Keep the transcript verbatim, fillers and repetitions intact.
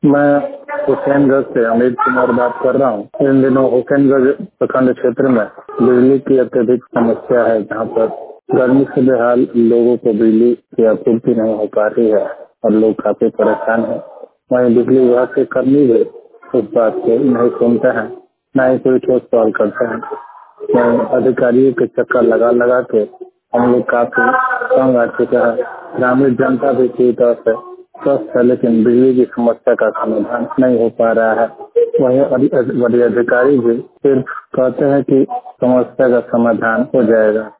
मैं हुसैनगंज से अमित कुमार बात कर रहा हूँ। इन दिनों हुसैनगंज प्रखंड क्षेत्र में बिजली की अत्यधिक समस्या है, जहाँ पर गर्मी से बेहाल लोगों को बिजली की आपूर्ति नहीं हो पा रही है और लोग काफी परेशान हैं। वहीं बिजली विभाग के कर्मी भी उस बात को नहीं सुनते हैं, न ही कोई ठोस सवाल करते हैं। वहीं अधिकारियों के चक्कर लगा लगा के हम लोग काफी तंग आ चुके हैं। ग्रामीण जनता भी पूरी तरह से स्वस्थ है, लेकिन बिजली की समस्या का समाधान नहीं हो पा रहा है। वहीं बड़े अधिकारी भी सिर्फ कहते हैं कि समस्या का समाधान हो जाएगा।